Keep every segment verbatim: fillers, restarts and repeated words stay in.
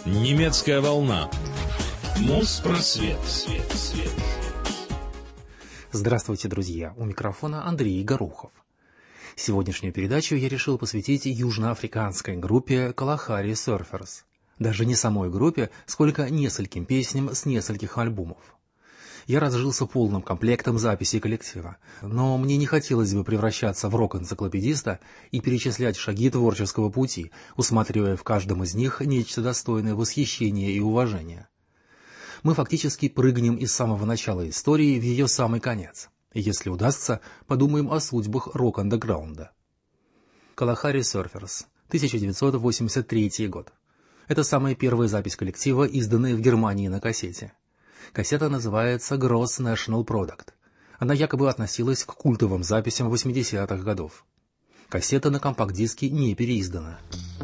Немецкая волна. Моспросвет. Свет, свет. Здравствуйте, друзья! У микрофона Андрей Горохов. Сегодняшнюю передачу я решил посвятить южноафриканской группе Kalahari Surfers. Даже не самой группе, сколько нескольким песням с нескольких альбомов. Я разжился полным комплектом записей коллектива, но мне не хотелось бы превращаться в рок-энциклопедиста и перечислять шаги творческого пути, усматривая в каждом из них нечто достойное восхищения и уважения. Мы фактически прыгнем из самого начала истории в ее самый конец. И если удастся, подумаем о судьбах рок-андеграунда. Kalahari Surfers, тысяча девятьсот восемьдесят третий год. Это самая первая запись коллектива, изданная в Германии на кассете. Кассета называется Gross National Product. Она якобы относилась к культовым записям восьмидесятых годов. Кассета на компакт-диске не переиздана.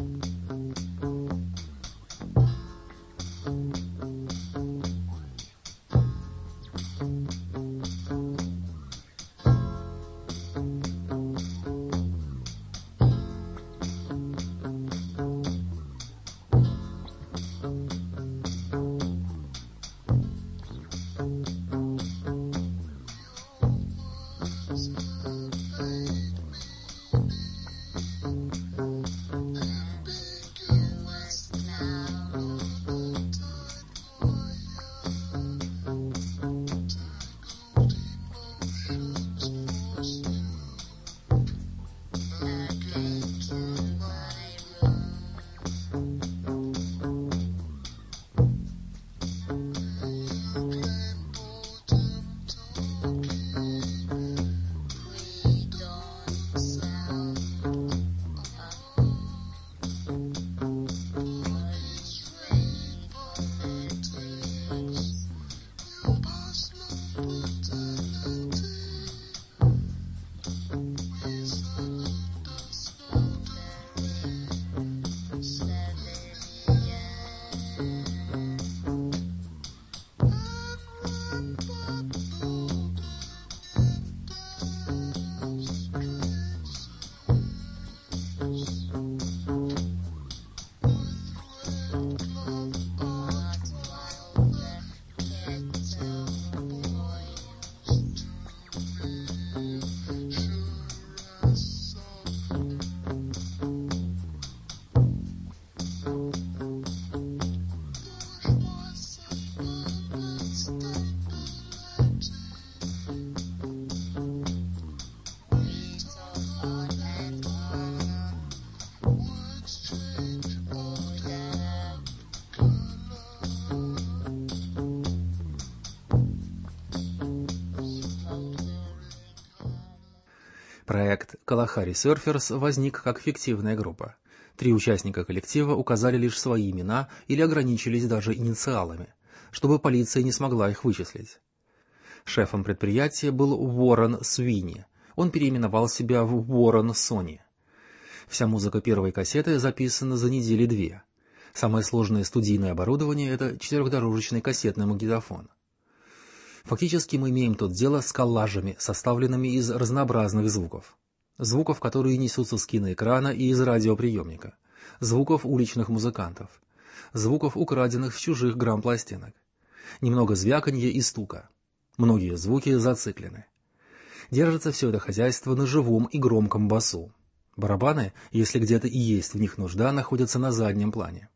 Проект Kalahari Surfers возник как фиктивная группа. Три участника коллектива указали лишь свои имена или ограничились даже инициалами, чтобы полиция не смогла их вычислить. Шефом предприятия был Уоррен Суини. Он переименовал себя в Уоррен Сони. Вся музыка первой кассеты записана за недели две. Самое сложное студийное оборудование — это четырехдорожечный кассетный магнитофон. Фактически мы имеем тут дело с коллажами, составленными из разнообразных звуков. Звуков, которые несутся с киноэкрана и из радиоприемника. Звуков уличных музыкантов. Звуков, украденных с чужих грампластинок. Немного звяканья и стука. Многие звуки зациклены. Держится все это хозяйство на живом и громком басу. Барабаны, если где-то и есть в них нужда, находятся на заднем плане.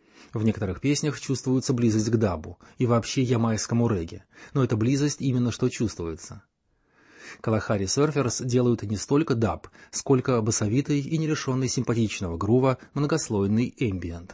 В некоторых песнях чувствуется близость к дабу и вообще ямайскому регги, но эта близость именно что чувствуется. Kalahari Surfers делают не столько даб, сколько басовитый и не лишенный симпатичного грува многослойный эмбиент.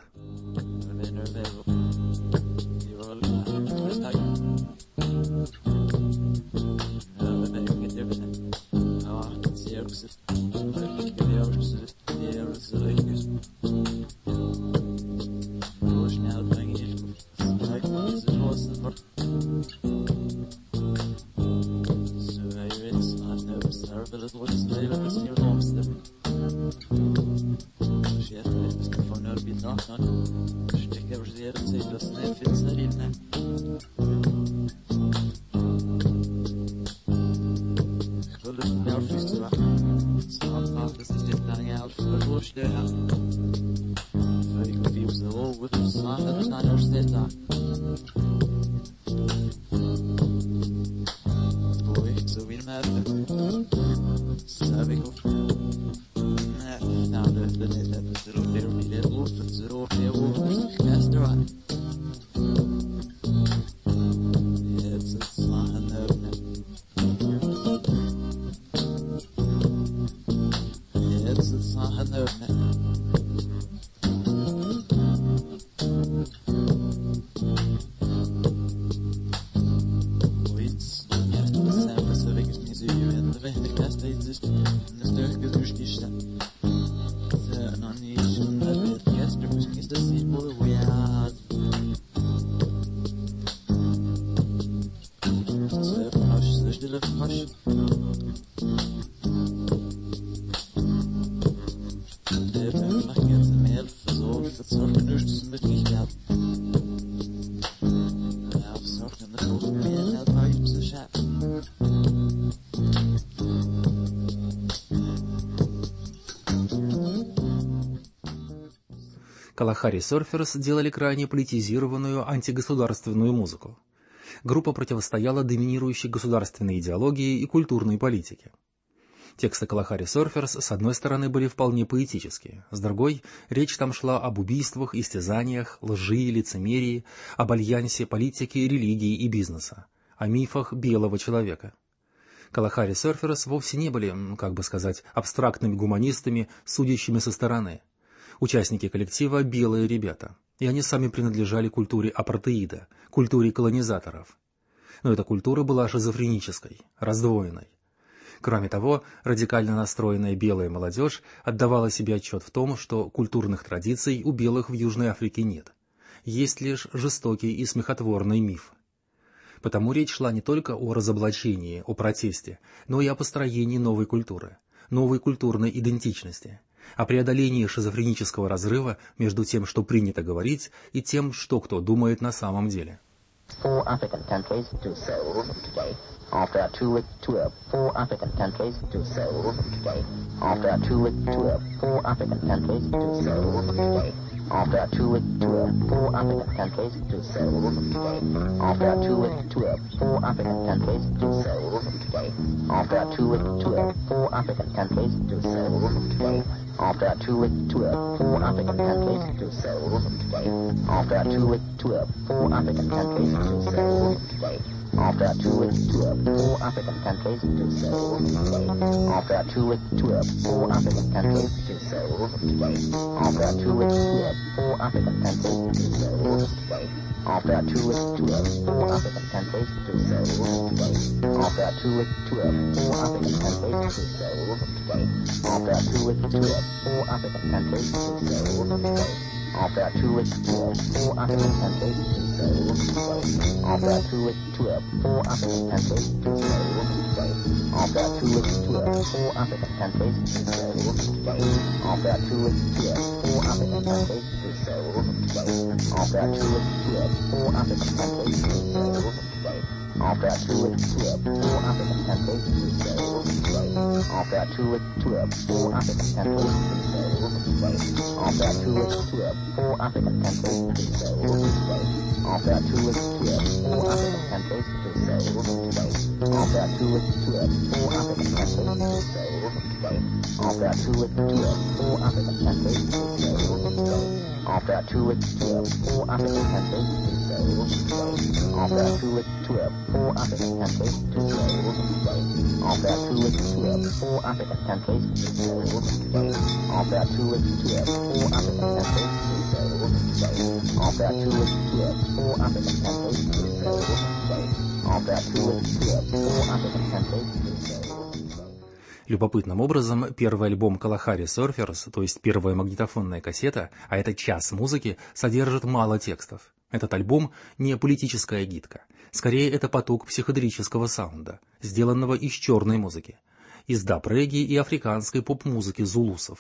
Kalahari Surfers делали крайне политизированную антигосударственную музыку. Группа противостояла доминирующей государственной идеологии и культурной политике. Тексты Kalahari Surfers с одной стороны были вполне поэтические, с другой речь там шла об убийствах, истязаниях, лжи, лицемерии, об альянсе политики, религии и бизнеса, о мифах белого человека. Kalahari Surfers вовсе не были, как бы сказать, абстрактными гуманистами, судящими со стороны. Участники коллектива – белые ребята, и они сами принадлежали культуре апартеида, культуре колонизаторов. Но эта культура была шизофренической, раздвоенной. Кроме того, радикально настроенная белая молодежь отдавала себе отчет в том, что культурных традиций у белых в Южной Африке нет. Есть лишь жестокий и смехотворный миф. Потому речь шла не только о разоблачении, о протесте, но и о построении новой культуры, новой культурной идентичности, о преодолении шизофренического разрыва между тем, что принято говорить, и тем, что кто думает на самом деле. Four African countries do so today. After a two-week tour, four African countries do so today. After a two-week tour, four African countries do so today. After a two-week tour, four African countries do so today. After a two-week tour, four African countries do so today. After a two-week tour, four African countries do so today. After a two-week tour, four African countries do so today. After a two-week tour, four African countries do so today. After a two-week tour, four African countries do so today. After a two-week tour, four African countries do so today. After a two-week tour, four African countries do so today. After a two-week tour, four African countries do so today. After a two-week tour, four African countries do so today. After a two-week tour, four African countries do so today. After a two-week tour, four African countries do so today. After a two-week tour, four African countries do so today. After a two-week tour, four African countries do so today. After a two-week tour, four African countries do so today. After a two-week tour, four African countries do so today. After a two-week tour, four African countries do so today. After a two-week tour, four African countries do so today. After a two-week tour, four African countries do so today. After a two-week tour, four African countries do so today. After a two-week tour, four African countries do so today. After a two-week tour, four African countries do so today. After a two-week tour, four African countries do so today. After a two-week tour, four African countries do so today. After a two-week tour, four African countries do so today. After a two-week tour, four African countries do so today. After a two-week tour, four African countries do so today. After a two-week tour, four African countries do so today. Любопытным образом, первый альбом Kalahari Surfers, то есть первая магнитофонная кассета, а это час музыки, содержит мало текстов. Этот альбом не политическая гидка. Скорее, это поток психоделического саунда, сделанного из черной музыки, из даб-регги и африканской поп-музыки зулусов.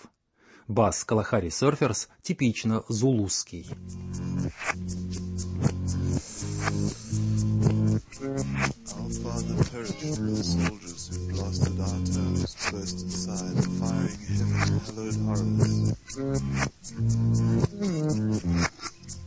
Бас Kalahari Surfers типично зулусский. Our father perished for the soldiers who blasted our towns, burst inside, firing heaven-hallowed horrors.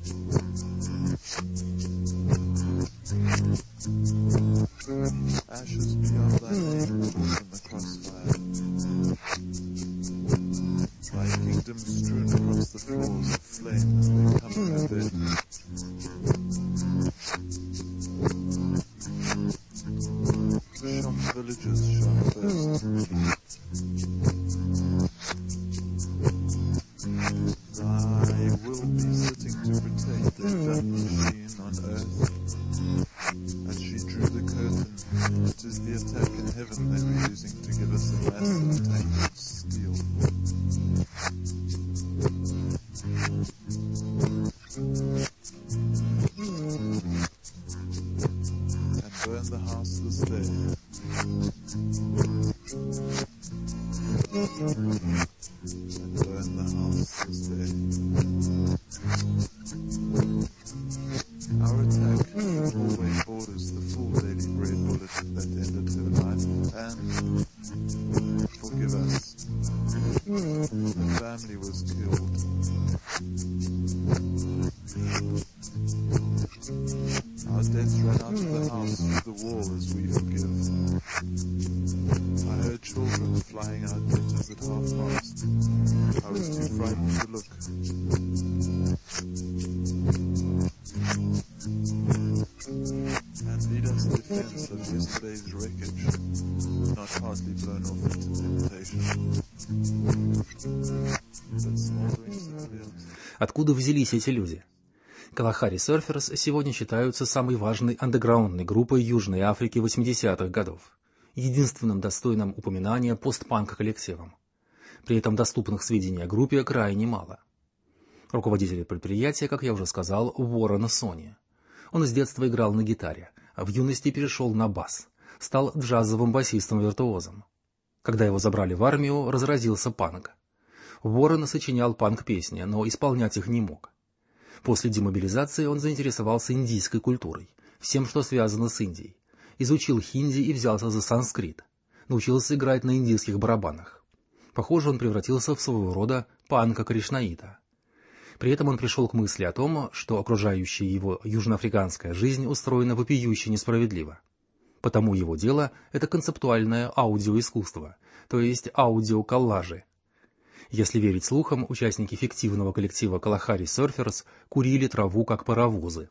they will be sitting to protect their death machine on Earth. As she drew the curtain, it is the attack in heaven they were using to give us a massive tank of steel. And burn the house this day. And burn the house this day. Our attack always borders the full Lady Grey bullet that ended her life, and forgive us, her family was killed. Our deaths ran out of the house through the wall as we forgive. I heard children flying out letters at half past. I was too frightened to look. And lead us in defense of yesterday's wreckage, not partly blown off into temptation, but smoldering civilians. Откуда взялись эти люди? Kalahari Surfers сегодня считаются самой важной андеграундной группой Южной Африки восьмидесятых годов, единственным достойным упоминания постпанк-коллективом. При этом доступных сведений о группе крайне мало. Руководитель предприятия, как я уже сказал, Уоррен Сони. Он с детства играл на гитаре, а в юности перешел на бас, стал джазовым басистом-виртуозом. Когда его забрали в армию, разразился панк. Уоррен сочинял панк-песни, но исполнять их не мог. После демобилизации он заинтересовался индийской культурой, всем, что связано с Индией. Изучил хинди и взялся за санскрит. Научился играть на индийских барабанах. Похоже, он превратился в своего рода панка-кришнаита. При этом он пришел к мысли о том, что окружающая его южноафриканская жизнь устроена вопиюще несправедливо. Потому его дело – это концептуальное аудиоискусство, то есть аудиоколлажи. Если верить слухам, участники фиктивного коллектива Kalahari Surfers курили траву как паровозы.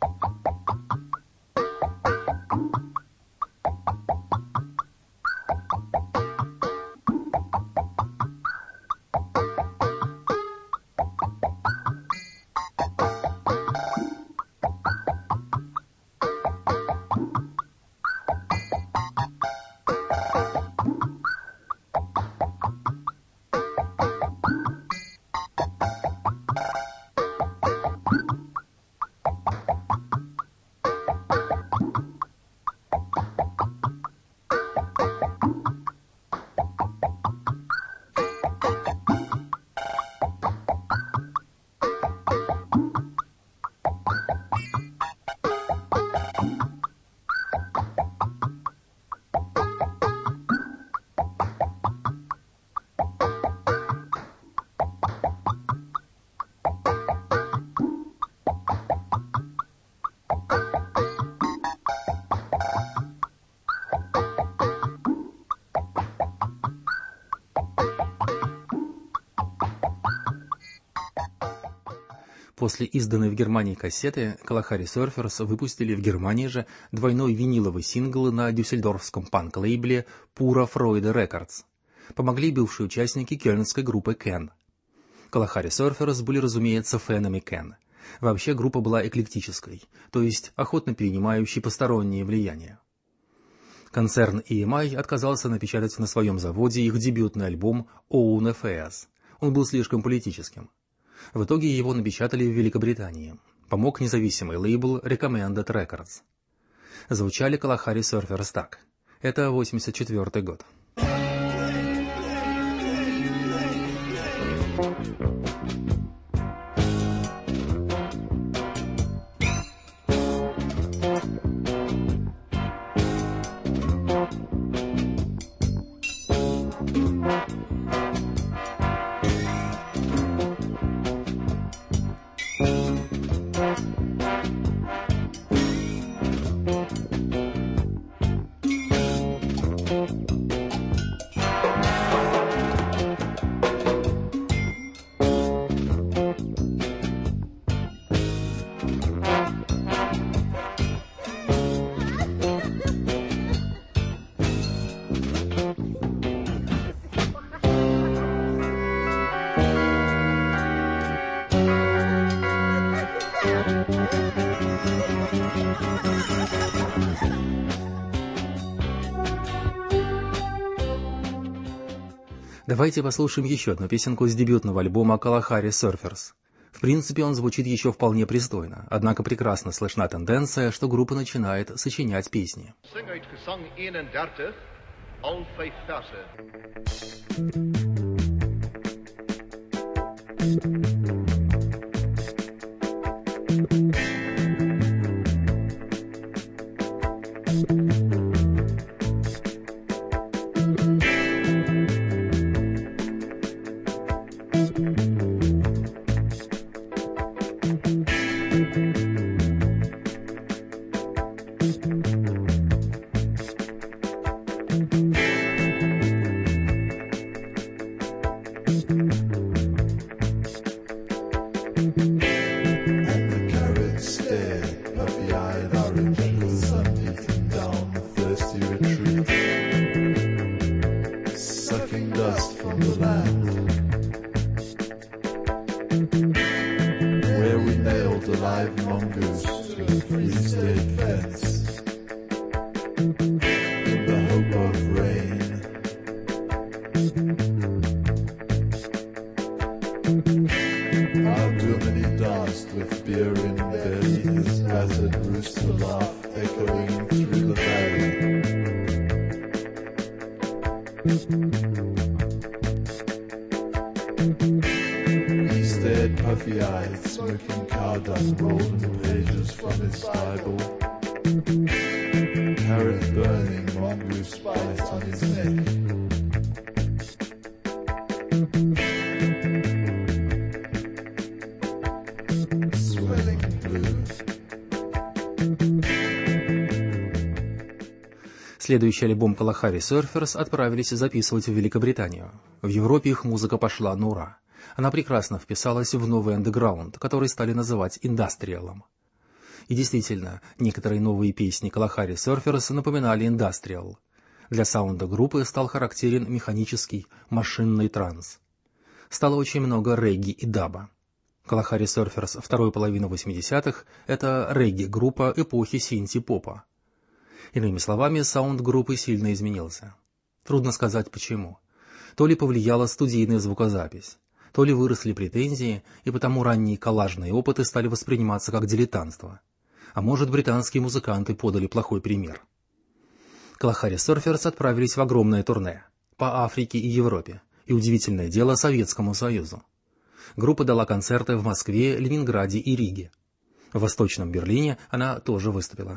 После изданной в Германии кассеты Kalahari Surfers выпустили в Германии же двойной виниловый сингл на дюссельдорфском панк-лейбле Pura Freude Records. Помогли бывшие участники кёльнской группы Кен. Kalahari Surfers были, разумеется, фенами Кен. Вообще группа была эклектической, то есть охотно перенимающей посторонние влияния. Концерн и эм ай отказался напечатать на своем заводе их дебютный альбом Own Affairs. Он был слишком политическим. В итоге его напечатали в Великобритании. Помог независимый лейбл Recommended Records. Звучали Kalahari Surfers так. Это восемьдесят четвёртый год. Давайте послушаем еще одну песенку с дебютного альбома Kalahari Surfers. В принципе, он звучит еще вполне пристойно, однако прекрасно слышна тенденция, что группа начинает сочинять песни. Следующий альбом Kalahari Surfers отправились записывать в Великобританию. В Европе их музыка пошла на ура. Она прекрасно вписалась в новый андеграунд, который стали называть индастриалом. И действительно, некоторые новые песни Kalahari Surfers напоминали индастриал. Для саунда группы стал характерен механический, машинный транс. Стало очень много регги и даба. Kalahari Surfers второй половины восьмидесятых – это регги-группа эпохи синти-попа. Иными словами, саунд группы сильно изменился. Трудно сказать почему. То ли повлияла студийная звукозапись, то ли выросли претензии, и потому ранние коллажные опыты стали восприниматься как дилетантство. А может, британские музыканты подали плохой пример. Kalahari Surfers отправились в огромное турне по Африке и Европе, и, удивительное дело, Советскому Союзу. Группа дала концерты в Москве, Ленинграде и Риге. В Восточном Берлине она тоже выступила.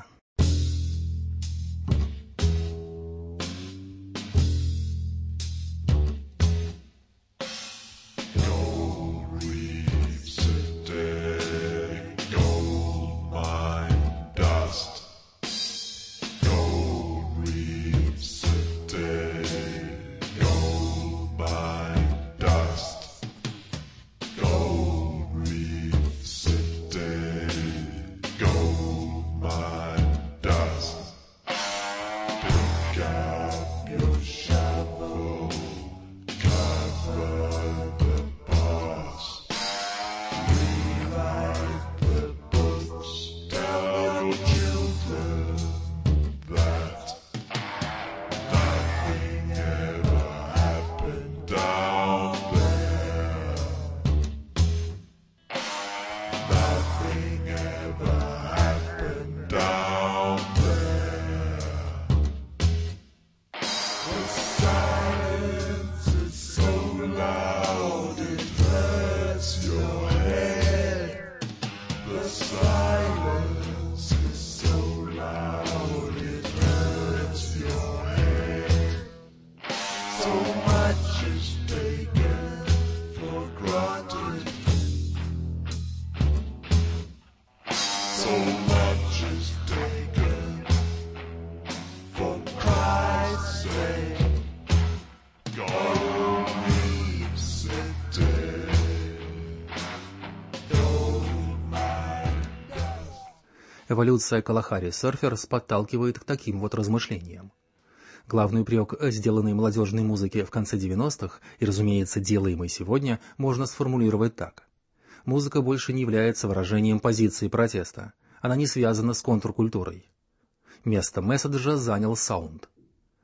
Эволюция Kalahari Surfers подталкивает к таким вот размышлениям. Главный упрек сделанной молодежной музыки в конце девяностых и, разумеется, делаемой сегодня, можно сформулировать так. Музыка больше не является выражением позиции протеста, она не связана с контркультурой. Место месседжа занял саунд.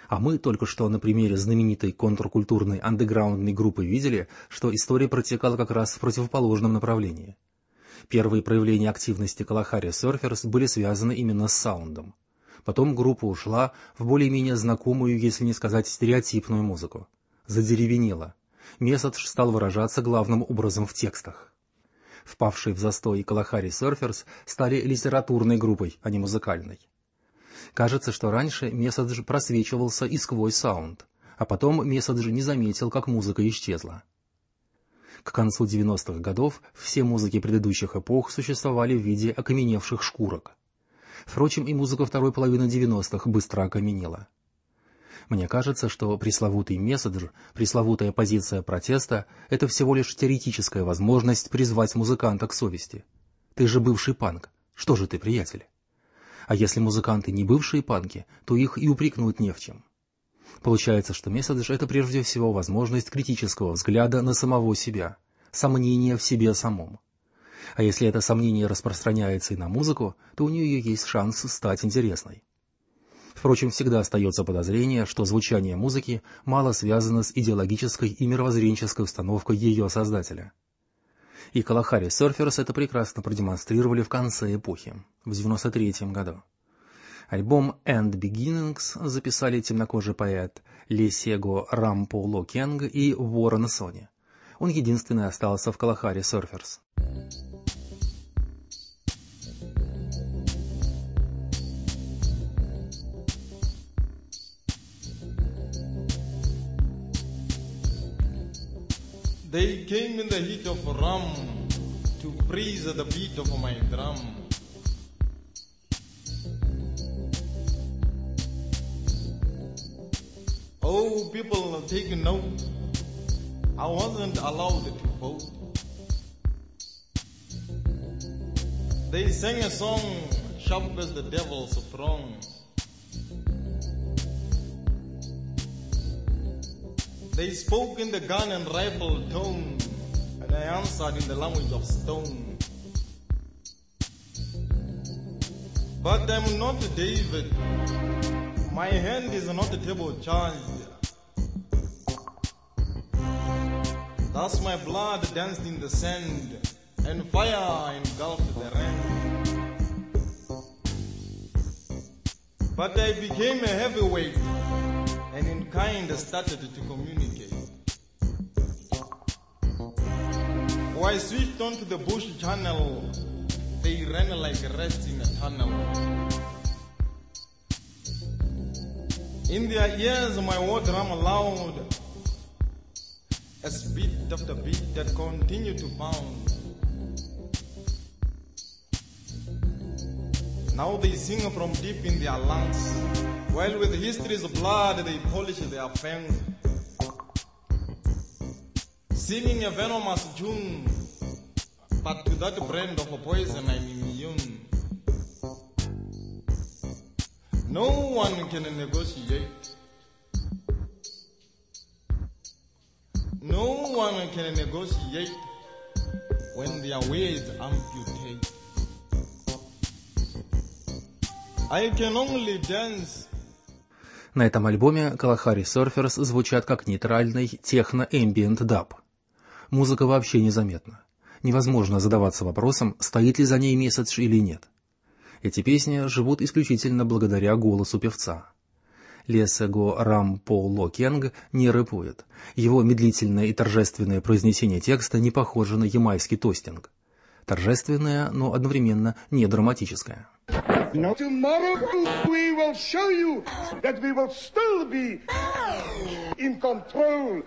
А мы только что на примере знаменитой контркультурной андеграундной группы видели, что история протекала как раз в противоположном направлении. Первые проявления активности Kalahari Surfers были связаны именно с саундом. Потом группа ушла в более-менее знакомую, если не сказать стереотипную музыку. Задеревенела. Месседж стал выражаться главным образом в текстах. Впавшие в застой Kalahari Surfers стали литературной группой, а не музыкальной. Кажется, что раньше месседж просвечивался и сквозь саунд, а потом месседж не заметил, как музыка исчезла. К концу девяностых годов все музыки предыдущих эпох существовали в виде окаменевших шкурок. Впрочем, и музыка второй половины девяностых быстро окаменела. Мне кажется, что пресловутый месседж, пресловутая позиция протеста — это всего лишь теоретическая возможность призвать музыканта к совести. Ты же бывший панк. Что же ты, приятель? А если музыканты не бывшие панки, то их и упрекнуть не в чем. Получается, что месседж — это прежде всего возможность критического взгляда на самого себя, сомнение в себе самом. А если это сомнение распространяется и на музыку, то у нее есть шанс стать интересной. Впрочем, всегда остается подозрение, что звучание музыки мало связано с идеологической и мировоззренческой установкой ее создателя. И Kalahari Surfers это прекрасно продемонстрировали в конце эпохи, в девяносто третьем году. Альбом «And Beginnings» записали темнокожий поэт Lesego Рамполо Кенг и Уоррен Сони. Он единственный остался в Kalahari Surfers. They came in the heat of rum to freeze the beat of my drum. Oh, people take note, I wasn't allowed to vote. They sang a song sharp as the devil's throng. They spoke in the gun and rifle tone, and I answered in the language of stone. But I'm not David. My hand is not a table charged. Thus my blood danced in the sand, and fire engulfed the rain. But I became a heavyweight, and in kind started to communicate. For I switched onto the bush channel, they ran like rats in a tunnel. In their ears my war drum loud, as beat after beat that continued to pound. Now they sing from deep in their lungs, while with history's blood they polish their fangs. Singing a venomous tune, but to that brand of poison I'm immune. No one can negotiate. No one can negotiate when their ways amputate. I can only dance. На этом альбоме Kalahari Surfers звучат как нейтральный техно-эмбиент даб. Музыка вообще незаметна. Невозможно задаваться вопросом, стоит ли за ней месседж или нет. Эти песни живут исключительно благодаря голосу певца. Lesego Рамполо Кенг не рэпует. Его медлительное и торжественное произнесение текста не похоже на ямайский тостинг. Торжественное, но одновременно не драматическое. Now tomorrow we will show you that we will still be in control.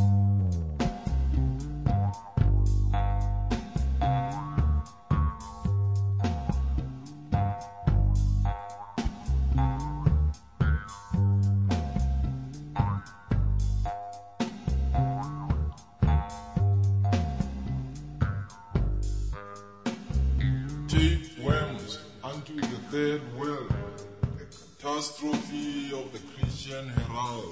Third world, the catastrophe of the Christian herald,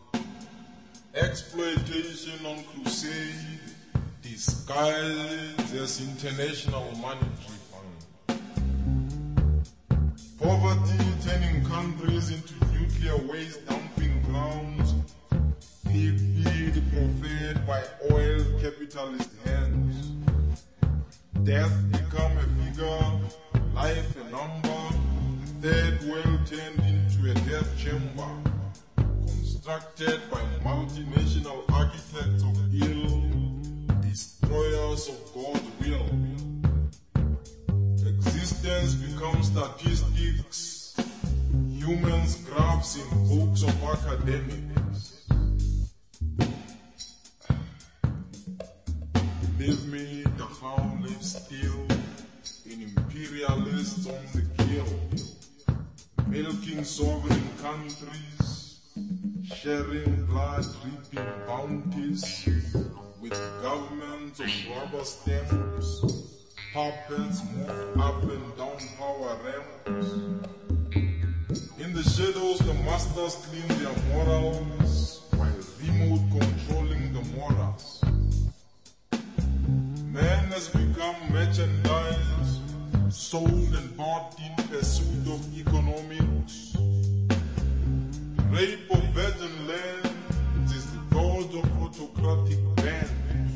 exploitation on crusade, disguised as international monetary fund, poverty turning countries into nuclear waste dumping grounds, pig feed provided by oil capitalist hands. Death become a figure, life a number, the third world turned into a death chamber, constructed by multinational architects of ill, destroyers of God's will. Existence becomes statistics, humans graphs in books of academics. Believe me, the hound lives still in imperialists on the kill, milking sovereign countries, sharing blood-dripping bounties with governments of rubber stamps, puppets move up and down power ramps. In the shadows, the masters clean their morals while remote controlling the morals. Man has become merchandise, sold and bought in pursuit of economics. Rape of virgin lands is the cause of autocratic bans.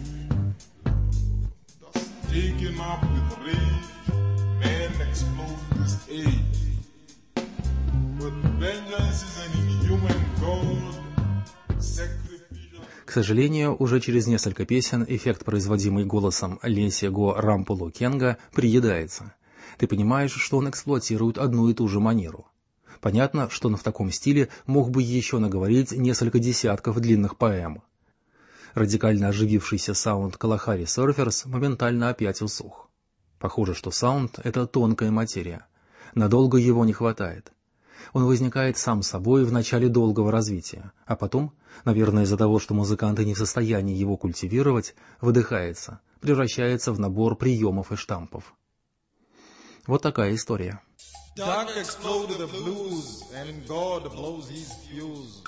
Thus taken up with rage, man explodes this age. But vengeance is an inhuman god, sacrificial. К сожалению, уже через несколько песен эффект, производимый голосом Леси Го Рампулу Кенга, приедается. Ты понимаешь, что он эксплуатирует одну и ту же манеру. Понятно, что он в таком стиле мог бы еще наговорить несколько десятков длинных поэм. Радикально оживившийся саунд Kalahari Surfers моментально опять усох. Похоже, что саунд — это тонкая материя. Надолго его не хватает. Он возникает сам собой в начале долгого развития, а потом, наверное, из-за того, что музыканты не в состоянии его культивировать, выдыхается, превращается в набор приемов и штампов. Вот такая история. Dark exploded the blues, and God blows his fuse.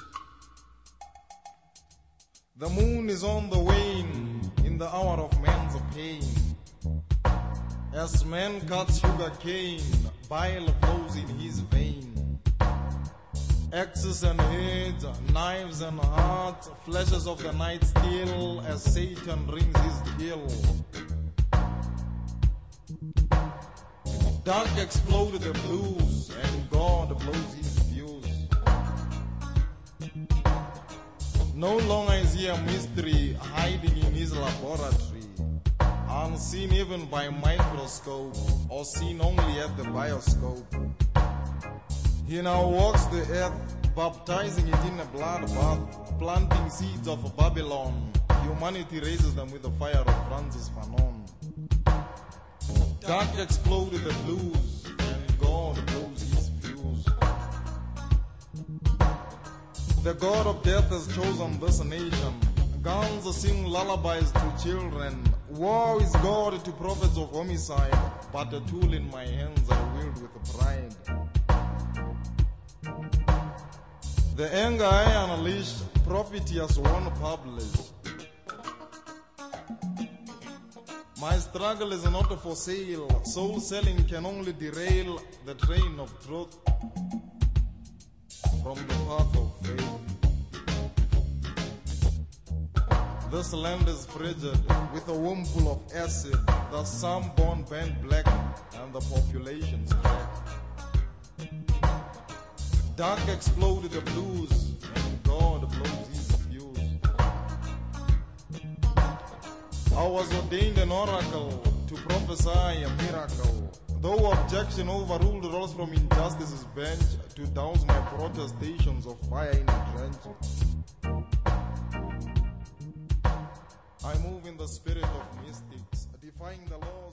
The moon is on the wane in the hour of man's pain. As man cuts sugar cane, bile flows in his vein. Axes and heads, knives and hearts, flashes of the night still as Satan rings his kill. Dark exploded the blues, and God blows his fuse. No longer is he a mystery hiding in his laboratory, unseen even by microscope, or seen only at the bioscope. He now walks the earth, baptizing it in a blood bath, planting seeds of Babylon. Humanity raises them with the fire of Francis Fanon. Dark exploded the blues, and God blows his fuse. The God of death has chosen this nation. Guns sing lullabies to children. Woe is God to prophets of homicide, but a tool in my hands I wield with pride. The anger I unleash, prophetess won't publish. My struggle is not for sale. Soul selling can only derail the train of truth from the path of faith. This land is frigid with a womb full of acid. The some born bent black and the population's black. Dark exploded the blues, and God blows his fuse. I was ordained an oracle to prophesy a miracle. Though objection overruled rose from injustice's bench to douse my protestations of fire in a trench. I move in the spirit of mystics, defying the laws